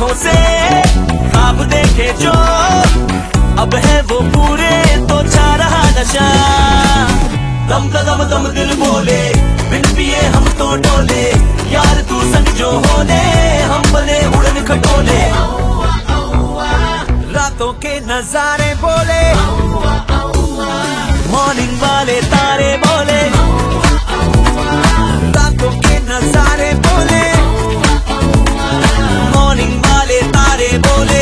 आंखों से ख्वाब देखे जो अब है वो पूरे, तो छा रहा नशा। दम दम दम दिल बोले, बिन पिए हम तो डोले, यार तू संग जो होले हम बने उड़न खटोले। रातों के नजारे बोले, मॉर्निंग वाले तारे बोले, रातों के नजारे बोले, मॉर्निंग वाले तारे बोले।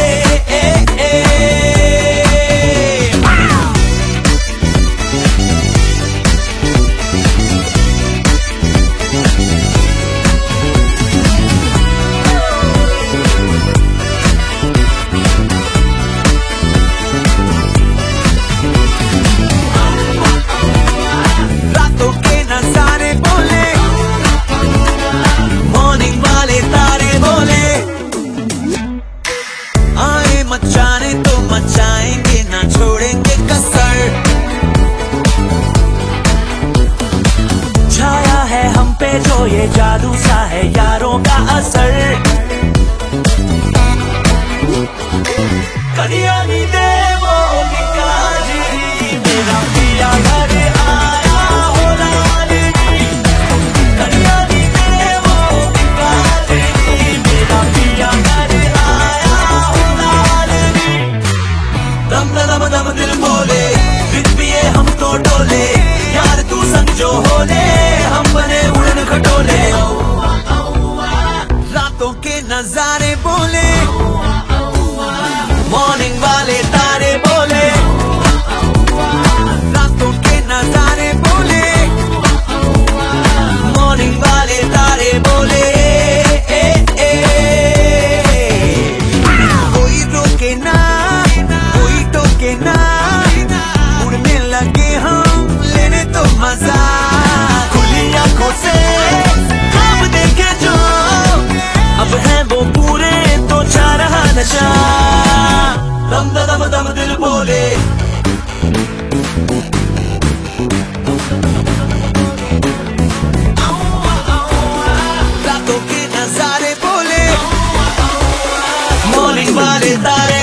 मचाने तो मचाएंगे, ना छोड़ेंगे कसर। छाया है हम पे जो ये जादू सा है यारों का असर। कदिया नी दे वो निकाजी, मेरा पिया घर आया हो लालनी। कदिया नी दे वो निकाजी, मेरा पिया घर आया हो लालनी। दम दम दम दिल बोले, बिन पिए हम तो डोले, यार तू संग जो होले हम बने उड़न खटोले। रातों के नजारे बोले, मॉर्निंग वाले तारे बोले, रातों के नजारे बोले, मॉर्निंग वाले तारे बोले। कोई रोके ना, कोई टोके ना, उड़ने लगे हम लेने तो मजा। खुली आंखों से ख्वाब देखे जो अब है वो पूरे, तो छा रहा नशा। दम दम दम दिल बोले, रातों के नजारे बोले, मॉर्निंग वाले तारे